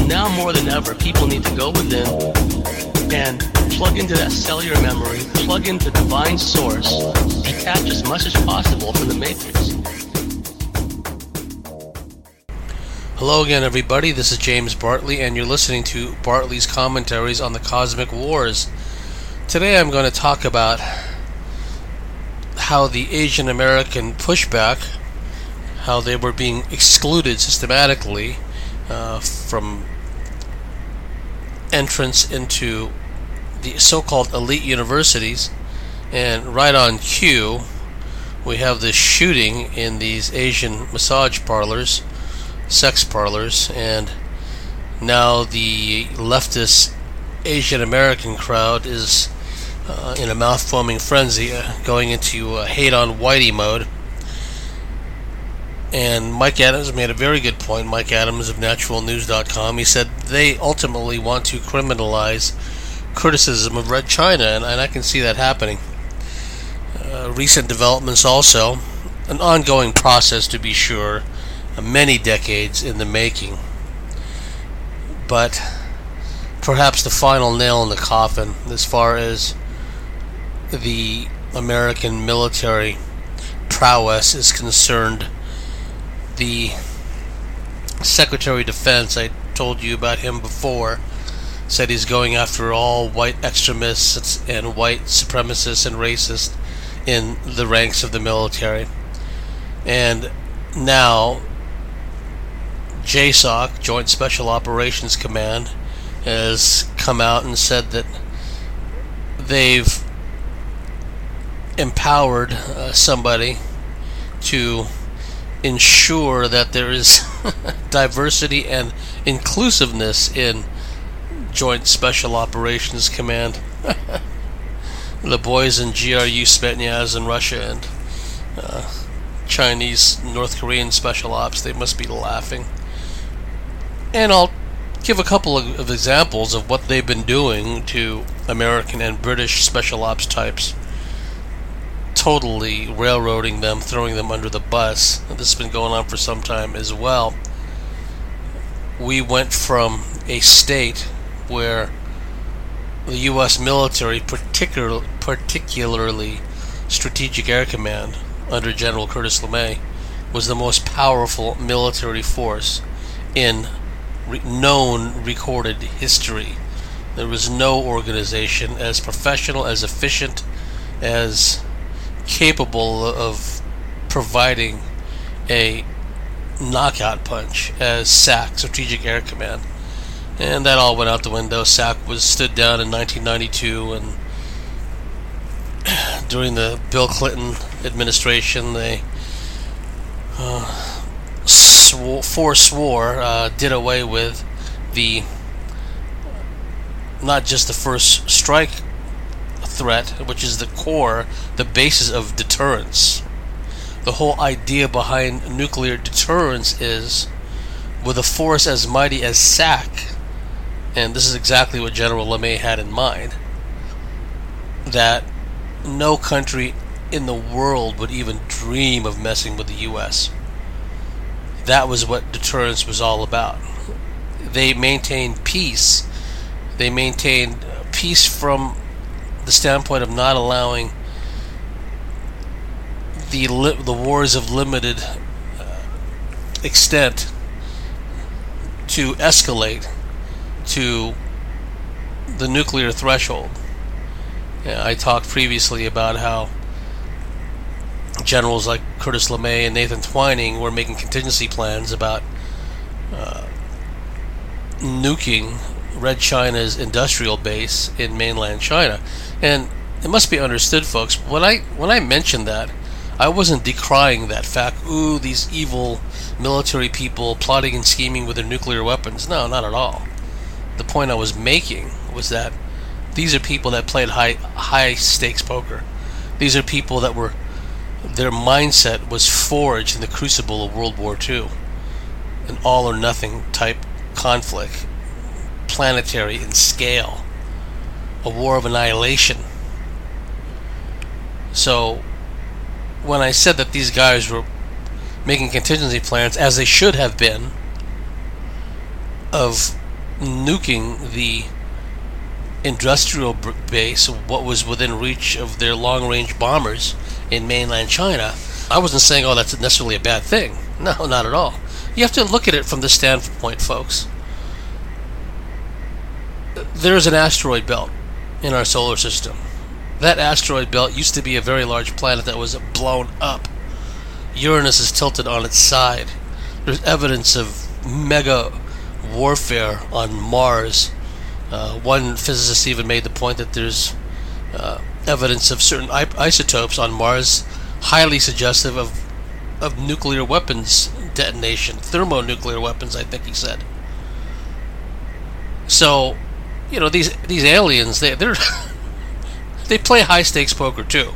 now more than ever, people need to go within and plug into that cellular memory, plug into divine source, detach as much as possible from the matrix. Hello again, everybody. This is James Bartley, and you're listening to Bartley's Commentaries on the Cosmic Wars. Today I'm going to talk about how the Asian American pushback, how they were being excluded systematically from entrance into the so-called elite universities, and right on cue we have this shooting in these Asian massage parlors, sex parlors, and now the leftist Asian American crowd is in a mouth-foaming frenzy, going into hate on Whitey mode. And Mike Adams made a very good point. Mike Adams of naturalnews.com, he said they ultimately want to criminalize criticism of Red China, and I can see that happening. Recent developments also, an ongoing process to be sure, many decades in the making, but perhaps the final nail in the coffin as far as the American military prowess is concerned. The Secretary of Defense, I told you about him before, said he's going after all white extremists and white supremacists and racists in the ranks of the military. And now JSOC, Joint Special Operations Command, has come out and said that they've empowered somebody to ensure that there is diversity and inclusiveness in Joint Special Operations Command. The boys in GRU Spetsnaz in Russia and Chinese, North Korean Special Ops, they must be laughing. And I'll give a couple of examples of what they've been doing to American and British Special Ops types, totally railroading them, throwing them under the bus. This has been going on for some time as well. We went from a state where the U.S. military, particularly Strategic Air Command under General Curtis LeMay, was the most powerful military force in known recorded history. There was no organization as professional, as efficient, as capable of providing a knockout punch as SAC, Strategic Air Command. And that all went out the window. SAC was stood down in 1992, and during the Bill Clinton administration they did away with the, not just the first strike threat, which is the core, the basis of deterrence. The whole idea behind nuclear deterrence is, with a force as mighty as SAC, and this is exactly what General LeMay had in mind, that no country in the world would even dream of messing with the U.S. That was what deterrence was all about. They maintained peace. They maintained peace from the standpoint of not allowing the wars of limited extent to escalate to the nuclear threshold. I talked previously about how generals like Curtis LeMay and Nathan Twining were making contingency plans about nuking Red China's industrial base in mainland China. And it must be understood, folks, when I mentioned that, I wasn't decrying that fact. Ooh, these evil military people plotting and scheming with their nuclear weapons. No, not at all. The point I was making was that these are people that played high stakes poker. These are people that their mindset was forged in the crucible of World War II, an all or nothing type conflict, planetary in scale, a war of annihilation. So when I said that these guys were making contingency plans, as they should have been, of nuking the industrial base, what was within reach of their long-range bombers in mainland China, I wasn't saying, oh, that's necessarily a bad thing. No, not at all. You have to look at it from this standpoint, folks. There's an asteroid belt in our solar system. That asteroid belt used to be a very large planet that was blown up. Uranus is tilted on its side. There's evidence of mega warfare on Mars. One physicist even made the point that there's evidence of certain isotopes on Mars highly suggestive of nuclear weapons detonation, thermonuclear weapons, I think he said. So, these aliens, they're they play high stakes poker too.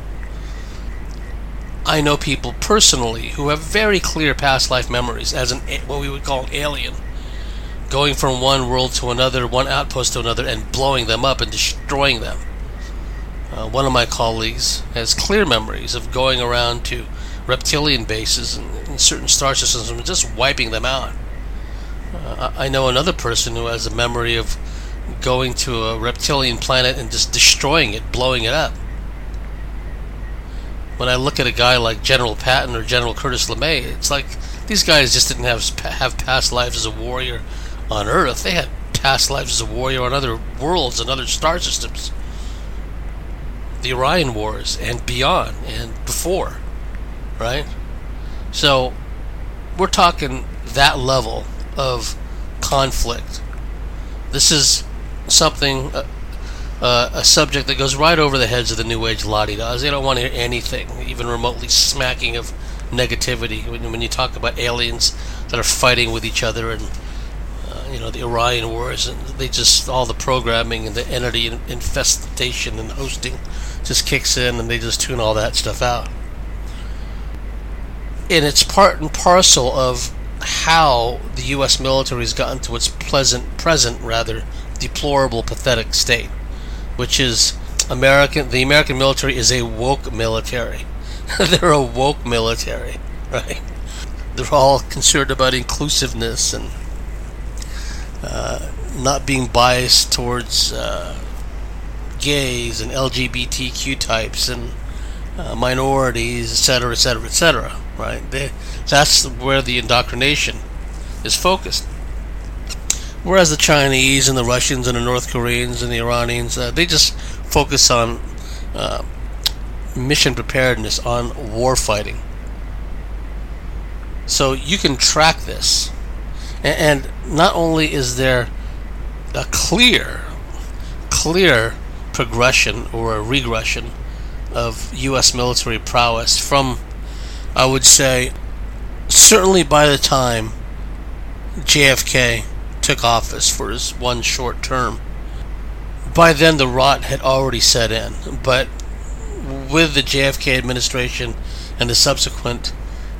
I know people personally who have very clear past life memories as what we would call an alien, going from one world to another, one outpost to another, and blowing them up and destroying them. One of my colleagues has clear memories of going around to reptilian bases in certain star systems and just wiping them out. I know another person who has a memory of going to a reptilian planet and just destroying it, blowing it up. When I look at a guy like General Patton or General Curtis LeMay, it's like these guys just didn't have past lives as a warrior on Earth. They had past lives as a warrior on other worlds and other star systems. The Orion Wars and beyond and before, right? So we're talking that level of conflict. This is something, a subject that goes right over the heads of the New Age la-di-das. They don't want to hear anything, even remotely smacking of negativity. When you talk about aliens that are fighting with each other and the Orion Wars, and they just, all the programming and the entity infestation and hosting just kicks in, and they just tune all that stuff out. And it's part and parcel of how the U.S. military has gotten to its present, deplorable, pathetic state, which is the American military is a woke military. They're a woke military, right? They're all concerned about inclusiveness and not being biased towards gays and LGBTQ types and minorities, etc., etc., etc., right? That's where the indoctrination is focused. Whereas the Chinese and the Russians and the North Koreans and the Iranians, they just focus on mission preparedness, on war fighting. So you can track this. And not only is there a clear progression or a regression of U.S. military prowess from, I would say, certainly by the time JFK took office for his one short term. By then the rot had already set in, but with the JFK administration and the subsequent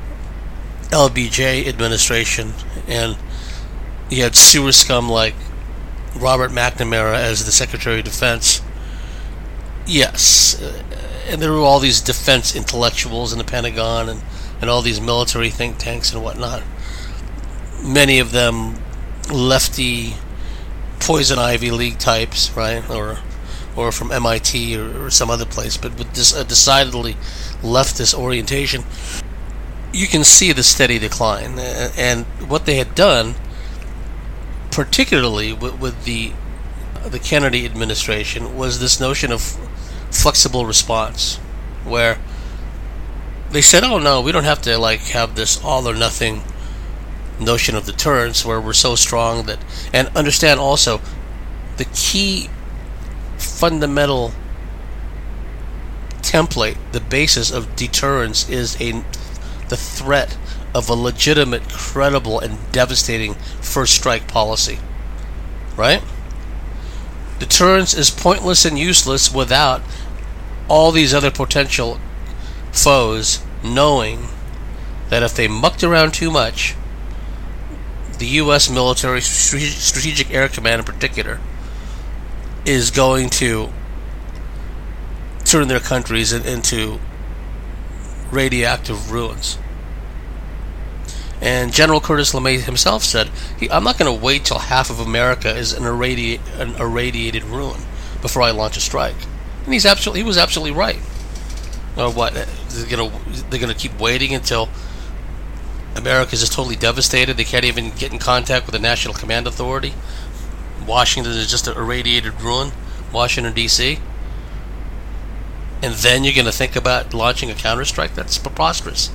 LBJ administration, and you had sewer scum like Robert McNamara as the Secretary of Defense. Yes, and there were all these defense intellectuals in the Pentagon and all these military think tanks and whatnot. Many of them lefty Poison Ivy League types, right? Or from MIT or some other place, but with this a decidedly leftist orientation. You can see the steady decline, and what they had done, particularly with the Kennedy administration, was this notion of flexible response, where they said, "Oh no, we don't have to have this all or nothing notion of deterrence, where we're so strong that." And understand also, the key fundamental template, the basis of deterrence, is the threat of a legitimate, credible, and devastating first strike policy. Right? Deterrence is pointless and useless without all these other potential foes knowing that if they mucked around too much, the U.S. military, Strategic Air Command in particular, is going to turn their countries into radioactive ruins. And General Curtis LeMay himself said, I'm not going to wait till half of America is an irradiated ruin before I launch a strike. And he was absolutely right. Or what? They're gonna keep waiting until America is just totally devastated. They can't even get in contact with the National Command Authority. Washington is just an irradiated ruin. Washington, D.C. And then you're going to think about launching a counterstrike? That's preposterous.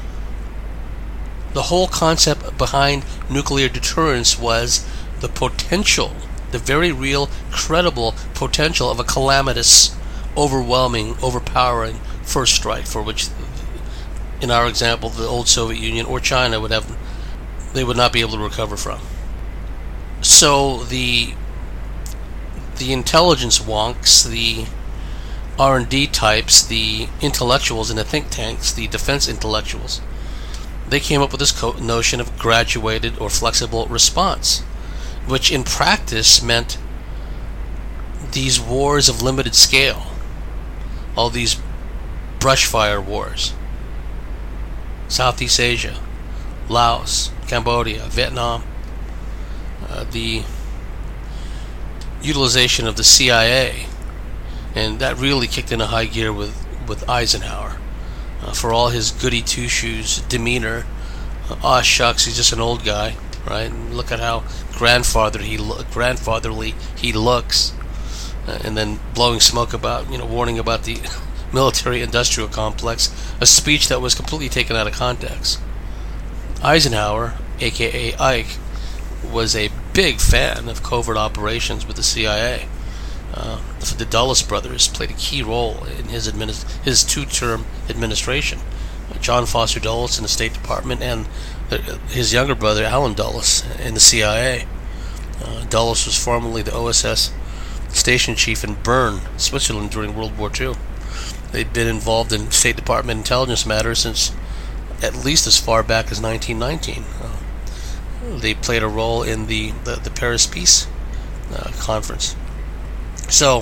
The whole concept behind nuclear deterrence was the potential, the very real, credible potential of a calamitous, overwhelming, overpowering first strike, for which, in our example, the old Soviet Union or China would not be able to recover from. So the intelligence wonks, the R&D types, the intellectuals in the think tanks, the defense intellectuals, they came up with this notion of graduated or flexible response, which in practice meant these wars of limited scale, all these brushfire wars, Southeast Asia, Laos, Cambodia, Vietnam, the utilization of the CIA, and that really kicked into high gear with Eisenhower. For all his goody two-shoes demeanor, aw shucks, he's just an old guy, right? And look at how grandfatherly he looks, and then blowing smoke about, warning about the military-industrial complex, a speech that was completely taken out of context. Eisenhower, aka Ike, was a big fan of covert operations with the CIA. The Dulles brothers played a key role in his two-term administration. John Foster Dulles in the State Department, and his younger brother Allen Dulles in the CIA. Dulles was formerly the OSS station chief in Bern, Switzerland during World War II. They'd been involved in State Department intelligence matters since at least as far back as 1919. They played a role in the Paris Peace Conference. So,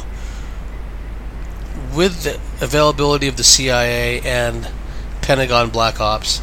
with the availability of the CIA and Pentagon Black Ops,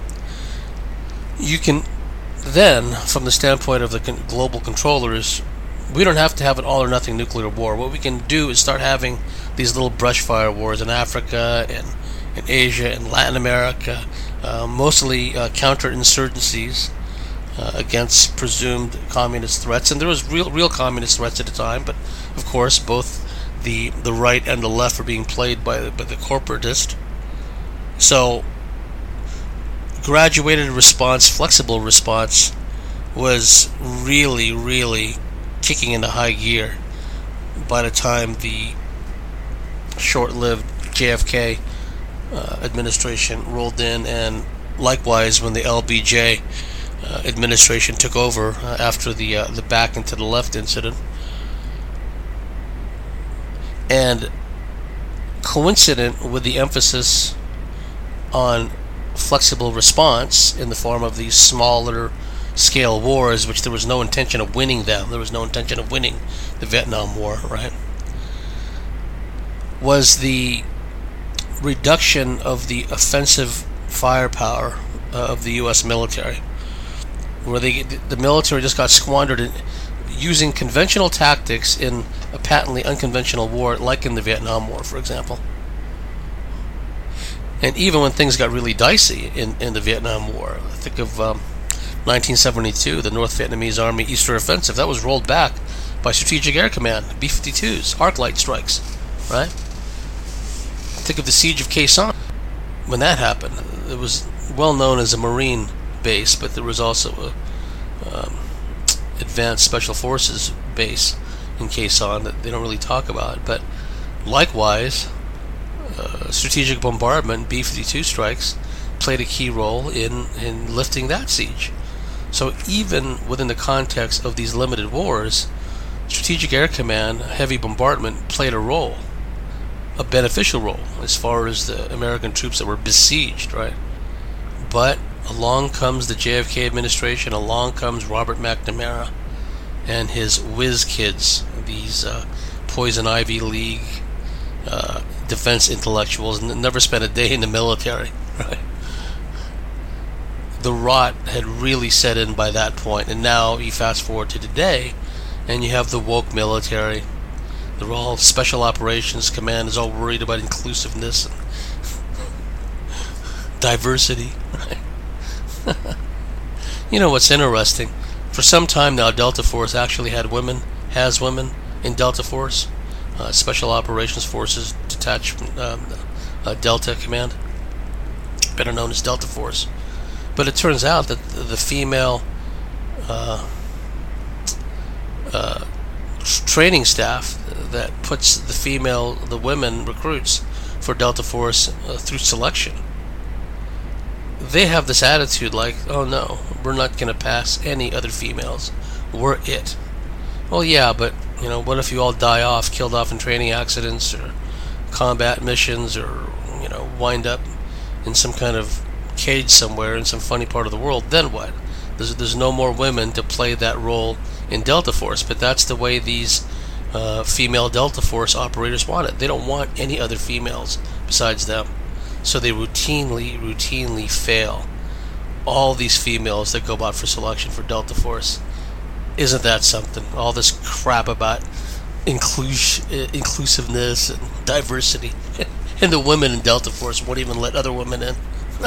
you can then, from the standpoint of the global controllers, we don't have to have an all-or-nothing nuclear war. What we can do is start having these little brushfire wars in Africa and in Asia and Latin America, mostly counterinsurgencies against presumed communist threats. And there was real communist threats at the time, but of course both the right and the left were being played by the corporatist. So graduated response, flexible response was really kicking into high gear by the time the short-lived JFK administration rolled in, and likewise when the LBJ administration took over after the back and to the left incident. And coincident with the emphasis on flexible response in the form of these smaller scale wars, which there was no intention of winning them, there was no intention of winning the Vietnam War, right, was the reduction of the offensive firepower of the U.S. military, where the military just got squandered in using conventional tactics in a patently unconventional war, like in the Vietnam War, for example. And even when things got really dicey in the Vietnam War, I think of 1972, the North Vietnamese Army Eastern Offensive, that was rolled back by Strategic Air Command, B-52s, arc light strikes, right? Think of the Siege of Khe Sanh. When that happened, it was well known as a Marine base, but there was also a Advanced Special Forces base in Khe Sanh that they don't really talk about. But likewise, strategic bombardment, B-52 strikes, played a key role in lifting that siege. So even within the context of these limited wars, Strategic Air Command, heavy bombardment, played a role, a beneficial role, as far as the American troops that were besieged, right? But along comes the JFK administration, along comes Robert McNamara and his whiz kids, these Poison Ivy League defense intellectuals, never spent a day in the military, right? the rot had really set in by that point. And now you fast forward to today, and you have the woke military. They're all special operations command is all worried about inclusiveness and diversity. You know what's interesting? For some time now, Delta Force actually has women in Delta Force, Special Operations Forces Detachment, Delta Command, better known as Delta Force. But it turns out that the female training staff that puts the women recruits for Delta Force through selection, they have this attitude like, oh no, we're not going to pass any other females. We're it. Well, yeah, but what if you all die off, killed off in training accidents or combat missions, or wind up in some kind of cage somewhere in some funny part of the world? Then what? There's no more women to play that role in Delta Force, but that's the way these female Delta Force operators want it. They don't want any other females besides them. So they routinely fail all these females that go out for selection for Delta Force. Isn't that something? All this crap about inclusiveness and diversity. And the women in Delta Force won't even let other women in.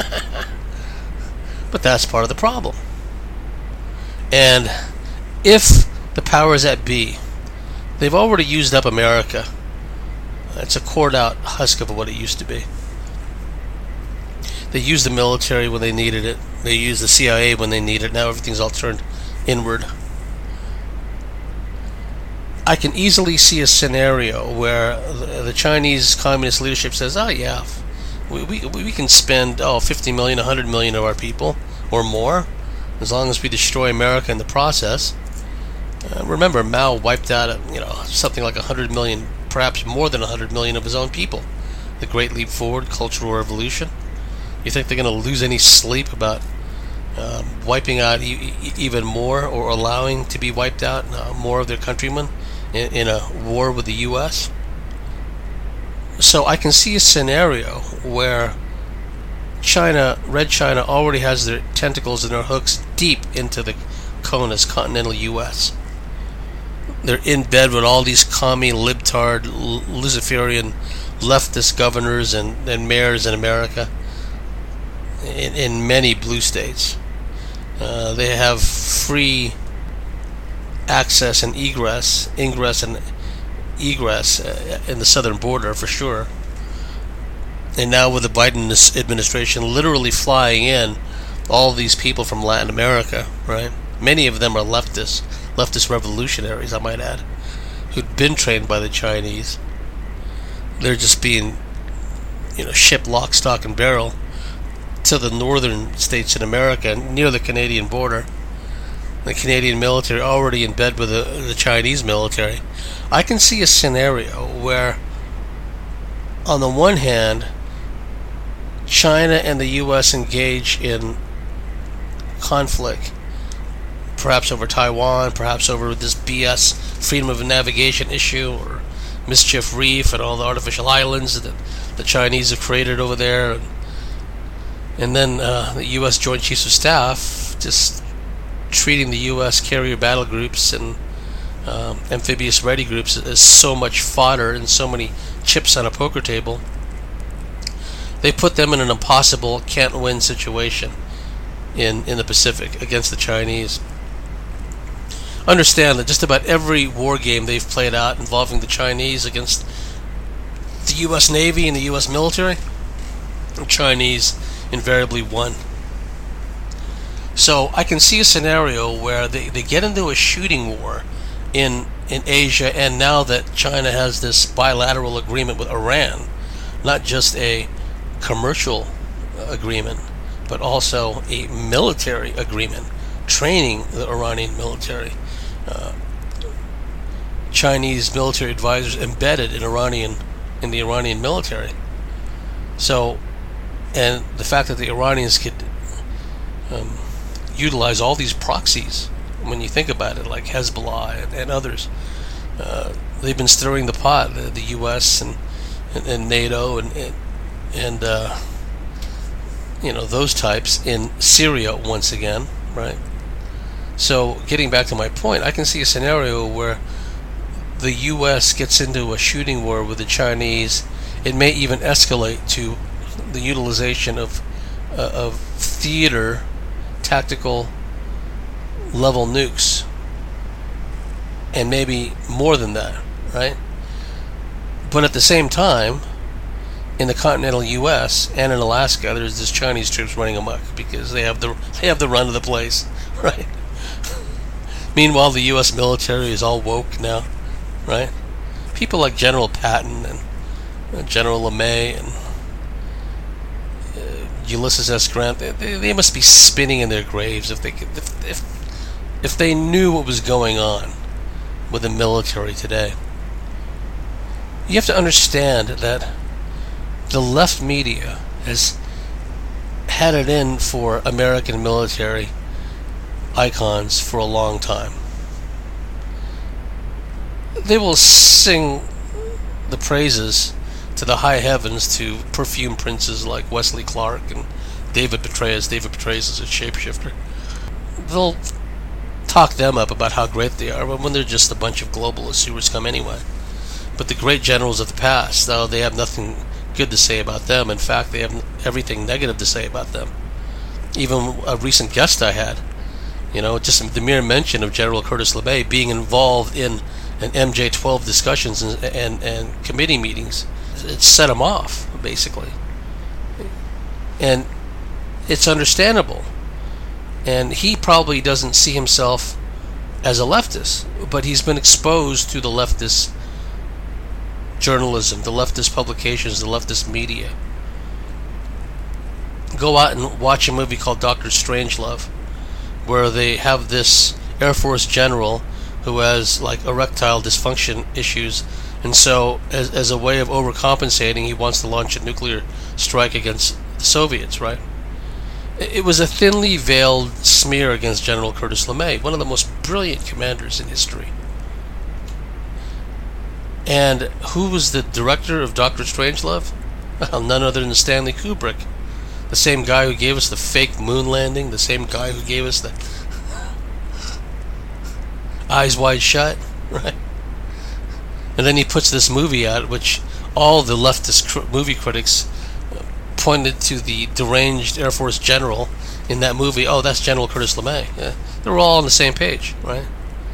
But that's part of the problem. And if the powers that be, they've already used up America. It's a cored out husk of what it used to be. They used the military when they needed it. They used the CIA when they needed it. Now everything's all turned inward. I can easily see a scenario where the Chinese communist leadership says, oh yeah, we can spend 50 million, 100 million of our people or more, as long as we destroy America in the process. Remember, Mao wiped out something like 100 million, perhaps more than 100 million of his own people. The Great Leap Forward, Cultural Revolution. You think they're going to lose any sleep about wiping out even more, or allowing to be wiped out more of their countrymen in a war with the U.S.? So I can see a scenario where Red China already has their tentacles and their hooks deep into the CONUS, continental U.S. They're in bed with all these commie, libtard, Luciferian, leftist governors and mayors in America. In many blue states, they have free access and ingress and egress in the southern border for sure. And now with the Biden administration literally flying in all these people from Latin America, right? Many of them are leftist revolutionaries, I might add, who'd been trained by the Chinese. They're just being, shipped lock, stock, and barrel to the northern states in America near the Canadian border. The Canadian military already in bed with the Chinese military. I can see a scenario where, on the one hand, China and the U.S. engage in conflict, perhaps over Taiwan, perhaps over this BS freedom of navigation issue, or Mischief Reef and all the artificial islands that the Chinese have created over there. And then the U.S. Joint Chiefs of Staff just treating the U.S. carrier battle groups and amphibious ready groups as so much fodder and so many chips on a poker table. They put them in an impossible, can't-win situation in the Pacific against the Chinese. Understand that just about every war game they've played out involving the Chinese against the U.S. Navy and the U.S. military, the Chinese invariably won. So I can see a scenario where they get into a shooting war in Asia, and now that China has this bilateral agreement with Iran, not just a commercial agreement, but also a military agreement, training the Iranian military. Chinese military advisors embedded in the Iranian military. So, and the fact that the Iranians could utilize all these proxies, when you think about it, like Hezbollah and others, they've been stirring the pot. The U.S. and NATO and those types in Syria once again, right? So getting back to my point, I can see a scenario where the U.S. gets into a shooting war with the Chinese. It may even escalate to the utilization of theater tactical level nukes, and maybe more than that, right? But at the same time, in the continental U.S. and in Alaska, there's this Chinese troops running amok because they have the run of the place, right? Meanwhile, the U.S. military is all woke now, right? People like General Patton and General LeMay and Ulysses S. Grant, they must be spinning in their graves if they knew what was going on with the military today. You have to understand that the left media has had it in for American military icons for a long time. They will sing the praises to the high heavens to perfume princes like Wesley Clark and David Petraeus. David Petraeus is a shapeshifter. They'll talk them up about how great they are when they're just a bunch of globalists who come anyway. But the great generals of the past, though, they have nothing good to say about them. In fact, they have everything negative to say about them. Even a recent guest I had, just the mere mention of General Curtis LeMay being involved in an MJ-12 discussions and committee meetings, it set him off, basically. And it's understandable. And he probably doesn't see himself as a leftist, but he's been exposed to the leftist journalism, the leftist publications, the leftist media. Go out and watch a movie called Dr. Strangelove, where they have this Air Force general who has like erectile dysfunction issues, and so as a way of overcompensating, he wants to launch a nuclear strike against the Soviets, right? It was a thinly veiled smear against General Curtis LeMay, one of the most brilliant commanders in history. And who was the director of Dr. Strangelove? Well, none other than Stanley Kubrick. The same guy who gave us the fake moon landing, the same guy who gave us the Eyes Wide Shut, right? And then he puts this movie out, which all the leftist movie critics pointed to the deranged Air Force general in that movie. Oh, that's General Curtis LeMay. Yeah, they were all on the same page, right?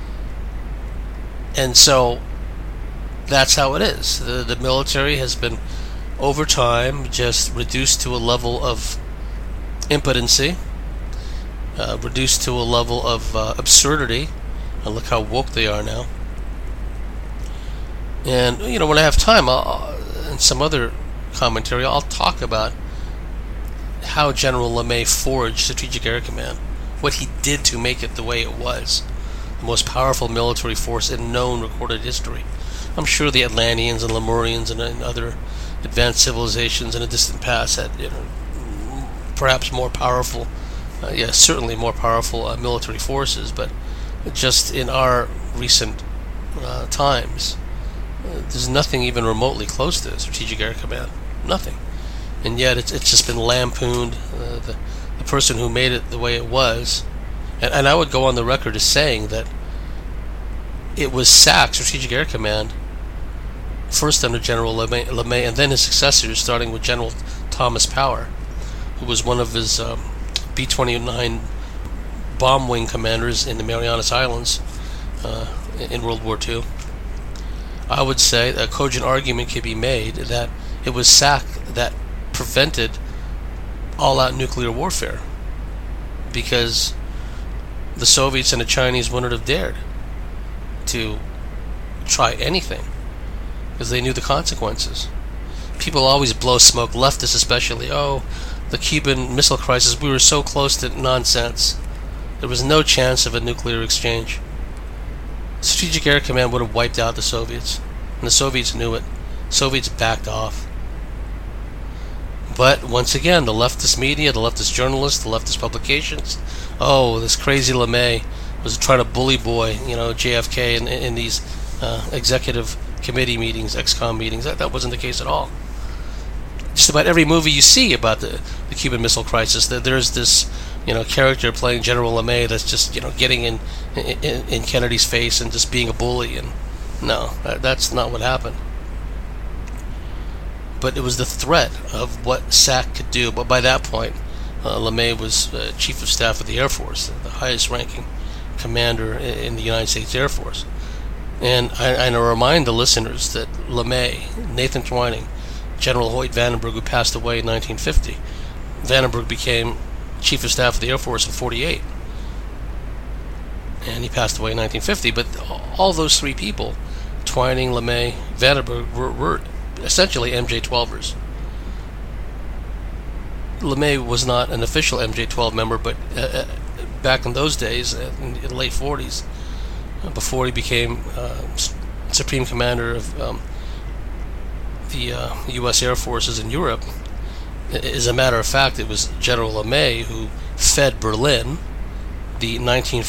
And so that's how it is. The military has been, over time, just reduced to a level of impotency, reduced to a level of absurdity. And look how woke they are now. And, when I have time, and some other commentary, I'll talk about how General LeMay forged Strategic Air Command, what he did to make it the way it was, the most powerful military force in known recorded history. I'm sure the Atlanteans and Lemurians and other advanced civilizations in a distant past had, perhaps more powerful, certainly more powerful military forces, but just in our recent times, there's nothing even remotely close to Strategic Air Command. Nothing. And yet it's just been lampooned. The person who made it the way it was, and I would go on the record as saying that it was SAC, Strategic Air Command, first under General LeMay, and then his successors, starting with General Thomas Power, who was one of his B-29 bomb wing commanders in the Marianas Islands in World War II. I would say a cogent argument could be made that it was SAC that prevented all-out nuclear warfare, because the Soviets and the Chinese wouldn't have dared to try anything because they knew the consequences. People always blow smoke, leftists especially. Oh, the Cuban Missile Crisis, we were so close to nonsense. There was no chance of a nuclear exchange. Strategic Air Command would have wiped out the Soviets, and the Soviets knew it. Soviets backed off. But once again, the leftist media, the leftist journalists, the leftist publications, oh, this crazy LeMay was trying to bully boy, JFK in these executive committee meetings, ex-com meetings. That wasn't the case at all. just about every movie you see about the Cuban Missile Crisis, there's this character playing General LeMay that's just getting in Kennedy's face and just being a bully. And no, that's not what happened. But it was the threat of what SAC could do. But by that point, LeMay was Chief of Staff of the Air Force, the highest ranking commander in the United States Air Force. And I remind the listeners that LeMay, Nathan Twining, General Hoyt Vandenberg, who passed away in 1950, Vandenberg became Chief of Staff of the Air Force in 48. And he passed away in 1950. But all those three people, Twining, LeMay, Vandenberg, were essentially MJ-12ers. LeMay was not an official MJ-12 member, but back in those days, in the late 40s, before he became Supreme Commander of the U.S. Air Forces in Europe, as a matter of fact, it was General LeMay who fed Berlin, the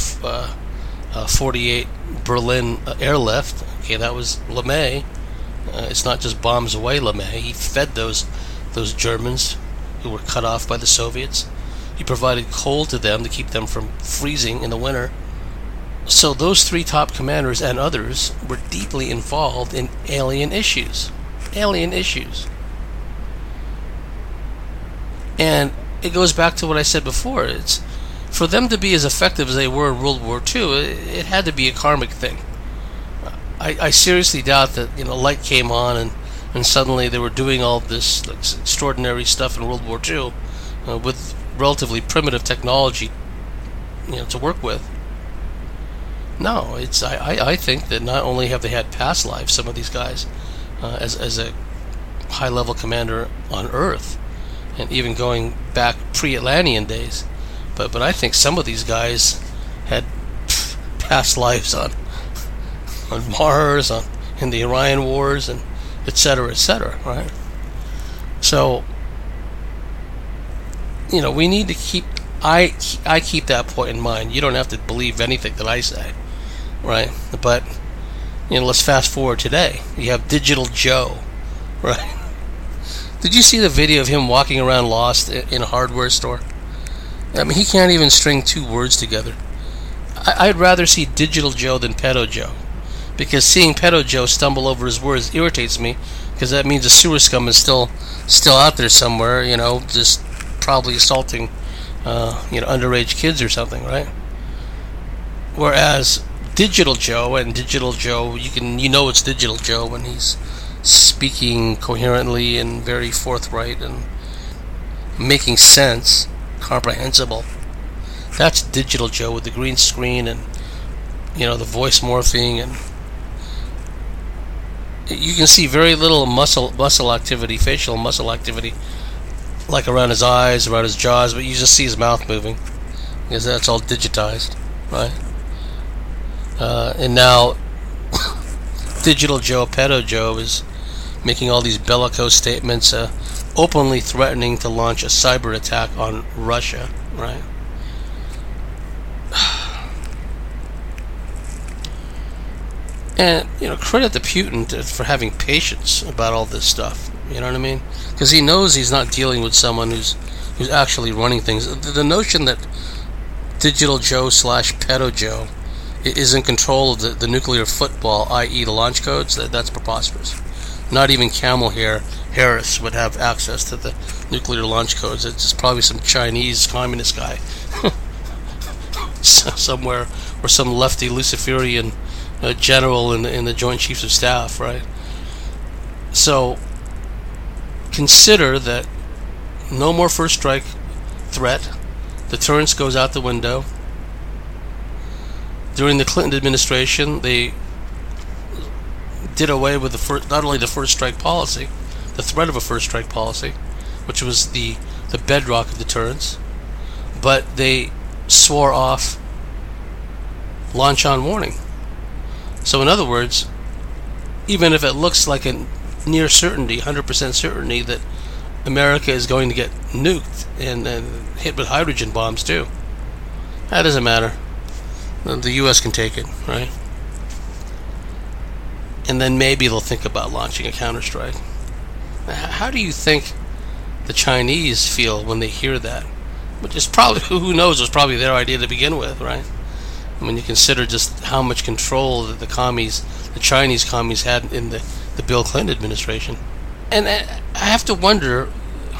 1948 Berlin airlift. Okay, that was LeMay. It's not just bombs away LeMay. He fed those Germans who were cut off by the Soviets. He provided coal to them to keep them from freezing in the winter. So those three top commanders and others were deeply involved in alien issues. And it goes back to what I said before. It's for them to be as effective as they were in World War II, it had to be a karmic thing. I seriously doubt that light came on and suddenly they were doing all this extraordinary stuff in World War II with relatively primitive technology to work with. No, I think that not only have they had past lives, some of these guys, as a high-level commander on Earth, and even going back pre-Atlantean days, but I think some of these guys had past lives on Mars, in the Orion Wars, and etc., right? So, we need to keep. I keep that point in mind. You don't have to believe anything that I say, right? But let's fast forward today. You have Digital Joe, right? Did you see the video of him walking around lost in a hardware store? I mean, he can't even string two words together. I'd rather see Digital Joe than Pedo Joe, because seeing Pedo Joe stumble over his words irritates me, because that means the sewer scum is still out there somewhere, just probably assaulting underage kids or something, right? Whereas Digital Joe, it's Digital Joe when he's speaking coherently and very forthright and making sense, comprehensible. That's Digital Joe with the green screen and the voice morphing, and you can see very little muscle activity, facial muscle activity, like around his eyes, around his jaws, but you just see his mouth moving, because that's all digitized, right? And now Digital Joe, Pedo Joe, is making all these bellicose statements, openly threatening to launch a cyber attack on Russia, right? And credit to Putin for having patience about all this stuff. You know what I mean? Because he knows he's not dealing with someone who's actually running things. The notion that Digital Joe / Pedo Joe is in control of the nuclear football, i.e. the launch codes, that's preposterous. Not even Camel Harris would have access to the nuclear launch codes. It's just probably some Chinese communist guy somewhere, or some lefty Luciferian general in the Joint Chiefs of Staff, right? So consider that no more first strike threat. Deterrence goes out the window. During the Clinton administration, they did away with not only the first strike policy, the threat of a first strike policy, which was the bedrock of deterrence, but they swore off launch on warning. So in other words, even if it looks like a near certainty, 100% certainty that America is going to get nuked and hit with hydrogen bombs too, that doesn't matter. The U.S. can take it, right? And then maybe they'll think about launching a counterstrike. How do you think the Chinese feel when they hear that. Which is probably, who knows, it was probably their idea to begin with, right? When you consider just how much control that the Chinese commies had in the Bill Clinton administration. And I have to wonder,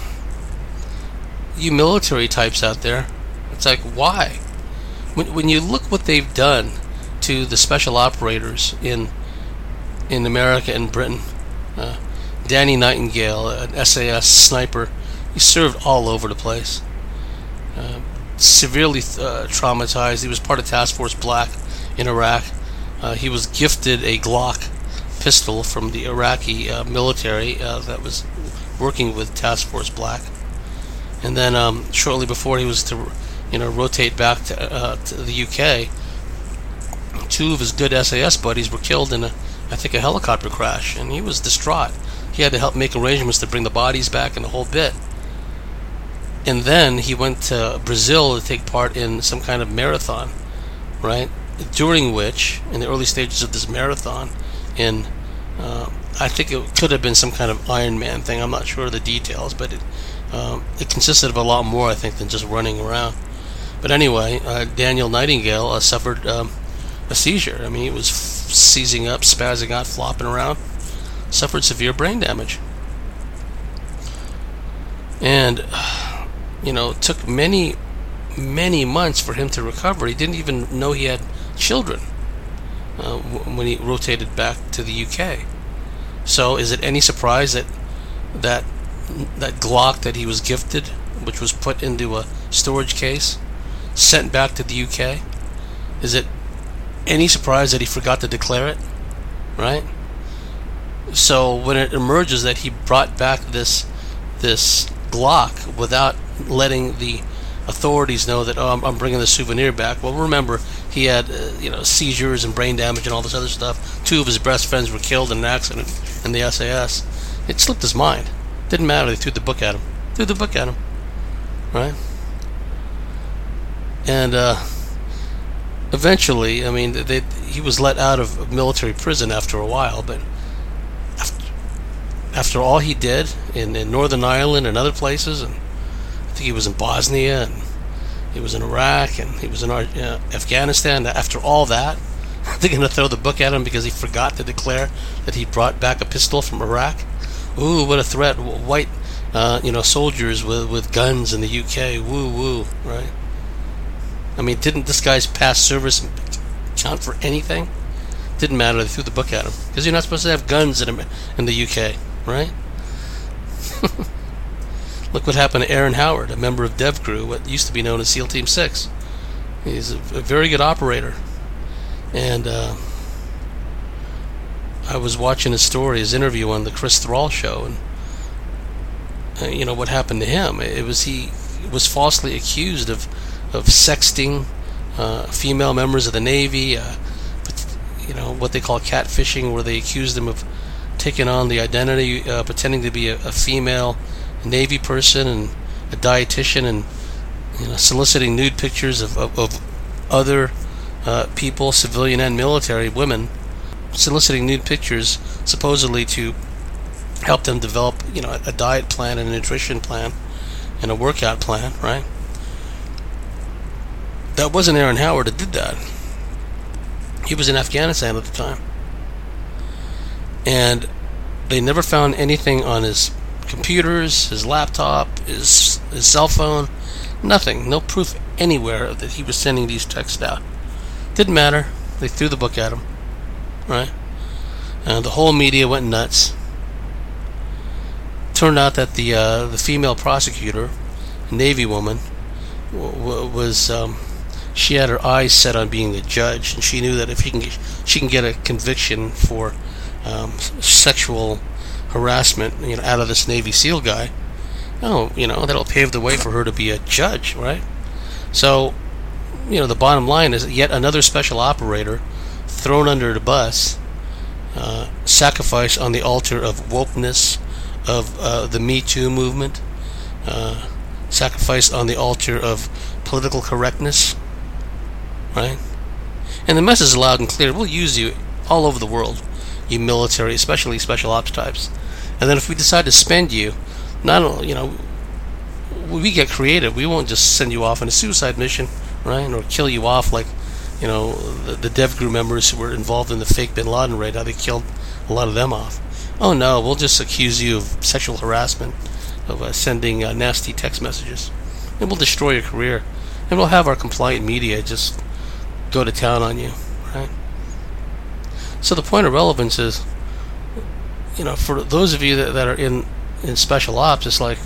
you military types out there, it's like, why? When you look what they've done to the special operators in America and Britain, Danny Nightingale, an SAS sniper, he served all over the place. Severely traumatized. He was part of Task Force Black in Iraq. He was gifted a Glock pistol from the Iraqi military that was working with Task Force Black. And then shortly before he was to rotate back to the UK, two of his good SAS buddies were killed in I think a helicopter crash, and he was distraught. He had to help make arrangements to bring the bodies back and the whole bit. And then he went to Brazil to take part in some kind of marathon, right? During which, in the early stages of this marathon, I think it could have been some kind of Ironman thing. I'm not sure of the details, but it consisted of a lot more, I think, than just running around. But anyway, Daniel Nightingale suffered a seizure. I mean, he was seizing up, spazzing out, flopping around, suffered severe brain damage. And it took many, many months for him to recover. He didn't even know he had children when he rotated back to the UK. So is it any surprise that Glock that he was gifted, which was put into a storage case, sent back to the UK, is it any surprise that he forgot to declare it, right? So when it emerges that he brought back this Glock without letting the authorities know that, I'm bringing the souvenir back. Well, remember, he had seizures and brain damage and all this other stuff. Two of his best friends were killed in an accident in the SAS. It slipped his mind. Didn't matter. They threw the book at him. Right? And eventually, I mean, he was let out of military prison after a while, but after all he did in Northern Ireland and other places, and I think he was in Bosnia, and he was in Iraq, and he was in Afghanistan. After all that, they're going to throw the book at him because he forgot to declare that he brought back a pistol from Iraq. Ooh, what a threat! White, soldiers with guns in the UK. Woo woo, right? I mean, didn't this guy's past service count for anything? Didn't matter. They threw the book at him because you're not supposed to have guns in the UK, right? Look what happened to Aaron Howard, a member of Dev Crew, what used to be known as SEAL Team 6. He's a very good operator. And I was watching his interview on the Chris Thrall show, and what happened to him. He was falsely accused of sexting female members of the Navy, what they call catfishing, where they accused him of taking on the identity, pretending to be a female Navy person and a dietitian, and soliciting nude pictures of other people, civilian and military women, soliciting nude pictures supposedly to help them develop a diet plan and a nutrition plan and a workout plan, right? That wasn't Aaron Howard that did that. He was in Afghanistan at the time, and they never found anything on his computers, his laptop, his cell phone, nothing, no proof anywhere that he was sending these texts out. Didn't matter. They threw the book at him, right? And the whole media went nuts. Turned out that the female prosecutor, Navy woman, was she had her eyes set on being a judge, and she knew that if she can get a conviction for sexual harassment, out of this Navy SEAL guy, that'll pave the way for her to be a judge, right? So, the bottom line is yet another special operator thrown under the bus, sacrificed on the altar of wokeness, of the Me Too movement, sacrificed on the altar of political correctness, right? And the message is loud and clear. We'll use you all over the world, you military, especially special ops types. And then if we decide to spend you, not only, we get creative. We won't just send you off on a suicide mission, right? Or kill you off like, the Dev Group members who were involved in the fake Bin Laden raid, how they killed a lot of them off. Oh no, we'll just accuse you of sexual harassment, of sending nasty text messages. And we'll destroy your career. And we'll have our compliant media just go to town on you, right? So the point of relevance is, for those of you that are in special ops, it's like,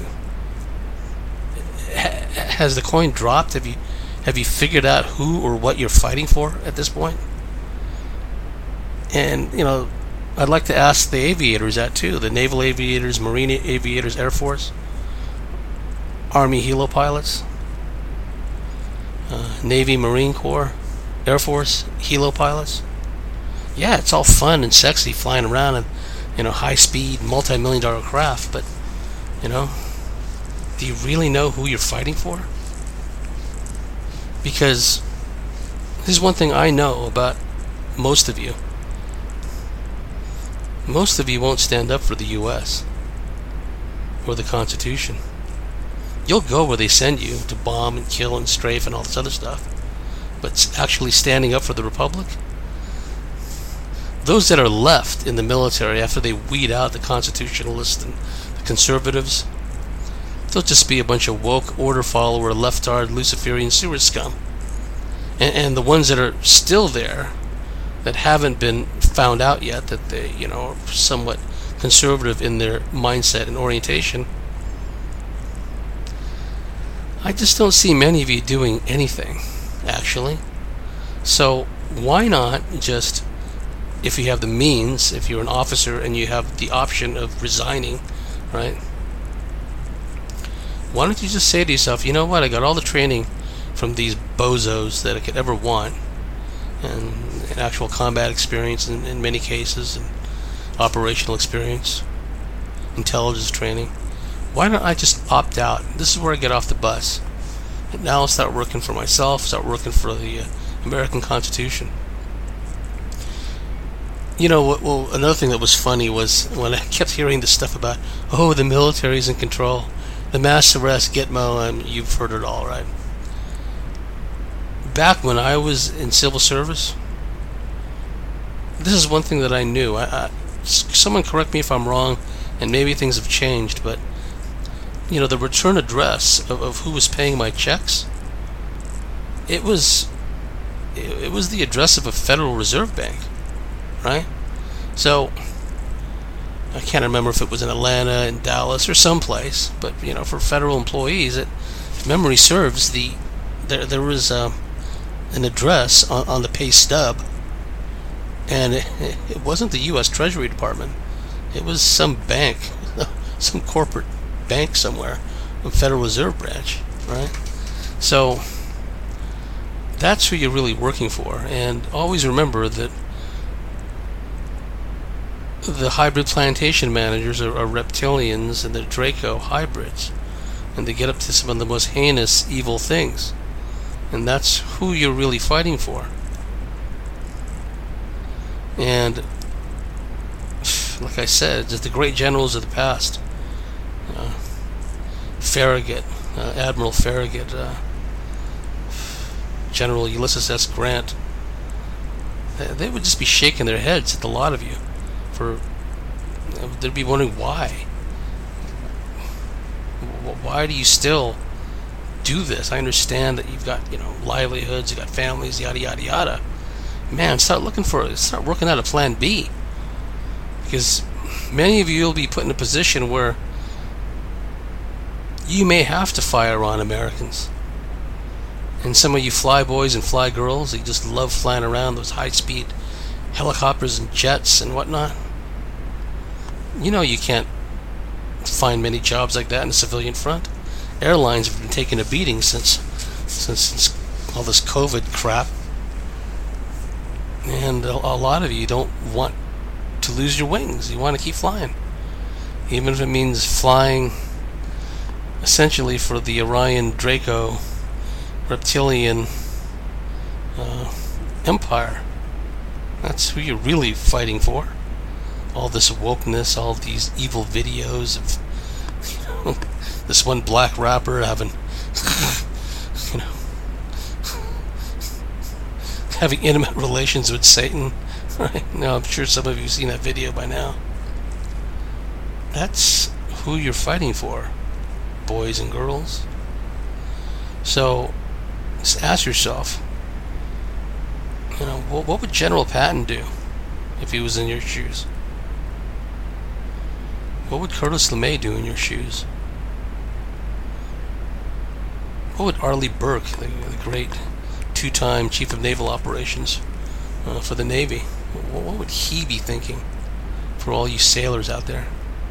has the coin dropped? Have you figured out who or what you're fighting for at this point? And I'd like to ask the aviators that too: the naval aviators, marine aviators, Air Force, Army helo pilots, Navy, Marine Corps, Air Force helo pilots. Yeah, it's all fun and sexy flying around in high-speed, multi-million-dollar craft, but do you really know who you're fighting for? Because this is one thing I know about most of you. Most of you won't stand up for the U.S. or the Constitution. You'll go where they send you to bomb and kill and strafe and all this other stuff. But actually standing up for the Republic? Those that are left in the military after they weed out the constitutionalists and the conservatives, they'll just be a bunch of woke, order follower, leftard, Luciferian sewer scum. And the ones that are still there, that haven't been found out yet, that they, are somewhat conservative in their mindset and orientation, I just don't see many of you doing anything, actually. So why not just, if you have the means, if you're an officer and you have the option of resigning, right? Why don't you just say to yourself, you know what, I got all the training from these bozos that I could ever want, and actual combat experience in many cases, and operational experience, intelligence training. Why don't I just opt out? This is where I get off the bus. And now I'll start working for myself, start working for the American Constitution. Well, another thing that was funny was when I kept hearing this stuff about, the military's in control, the mass arrest, Gitmo, and you've heard it all, right? Back when I was in civil service, this is one thing that I knew. Someone correct me if I'm wrong, and maybe things have changed, but the return address of who was paying my checks, it was the address of a Federal Reserve Bank, right? So I can't remember if it was in Atlanta, in Dallas, or someplace, but for federal employees, if memory serves, there was an address on the pay stub, and it wasn't the U.S. Treasury Department. It was some bank, some corporate bank somewhere, a Federal Reserve branch, right? So that's who you're really working for. And always remember that the hybrid plantation managers are reptilians, and they're Draco hybrids, and they get up to some of the most heinous evil things, and that's who you're really fighting for. And like I said, just the great generals of the past, Farragut, Admiral Farragut, General Ulysses S. Grant, they would just be shaking their heads at the lot of you. They'd be wondering why. Why do you still do this? I understand that you've got livelihoods, you got families, yada yada yada. Man, start working out a plan B, because many of you will be put in a position where you may have to fire on Americans. And some of you fly boys and fly girls, you just love flying around those high-speed helicopters and jets and whatnot. You can't find many jobs like that in the civilian front. Airlines have been taking a beating since all this COVID crap. And a lot of you don't want to lose your wings. You want to keep flying, even if it means flying essentially for the Orion Draco reptilian empire. That's who you're really fighting for. All this wokeness, all these evil videos of this one black rapper having, you know, having intimate relations with Satan. Right? Now, I'm sure some of you have seen that video by now. That's who you're fighting for, boys and girls. So, just ask yourself, you know, what would General Patton do if he was in your shoes? What would Curtis LeMay do in your shoes? What would Arleigh Burke, the great two-time Chief of Naval Operations for the Navy, what would he be thinking for all you sailors out there?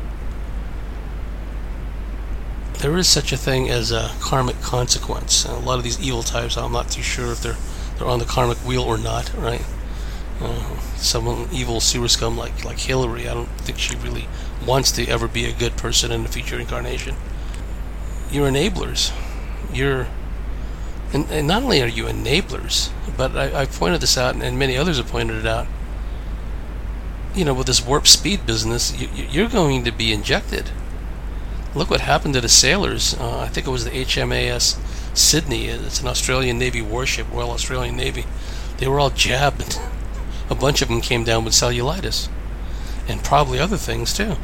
There is such a thing as a karmic consequence. A lot of these evil types, I'm not too sure if they're on the karmic wheel or not, right? Some evil sewer scum like Hillary, I don't think she really wants to ever be a good person in a future incarnation. You're enablers. And not only are you enablers, but I pointed this out, and many others have pointed it out. You know, with this warp speed business, you're going to be injected. Look what happened to the sailors. I think it was the HMAS Sydney. It's an Australian Navy warship, Royal Australian Navy. They were all jabbed. A bunch of them came down with cellulitis, and probably other things too.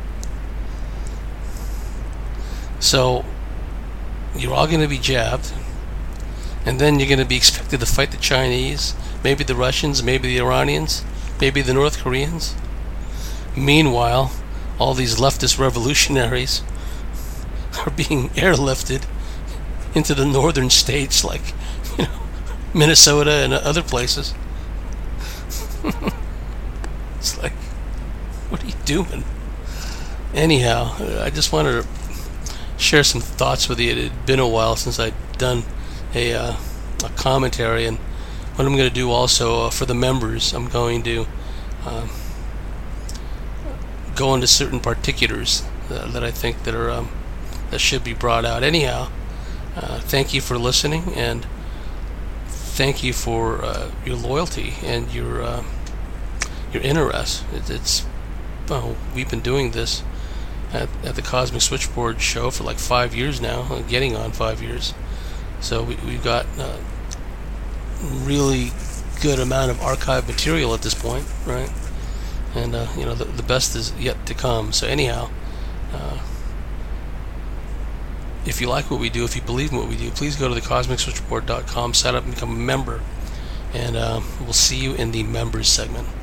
So you're all going to be jabbed, and then you're going to be expected to fight the Chinese, maybe the Russians, maybe the Iranians, maybe the North Koreans. Meanwhile, all these leftist revolutionaries are being airlifted into the northern states like, you know, Minnesota and other places. It's like, what are you doing? Anyhow, I just wanted to share some thoughts with you. It had been a while since I'd done a commentary, and what I'm going to do also for the members, I'm going to go into certain particulars that I think that are that should be brought out. Anyhow, thank you for listening, and thank you for your loyalty and your interest. Well, we've been doing this at the Cosmic Switchboard show for like 5 years now, getting on 5 years. So we've got really good amount of archive material at this point, right? And you know, the best is yet to come. So anyhow, if you like what we do, if you believe in what we do, please go to thecosmicswitchboard.com, sign up and become a member, and we'll see you in the members segment.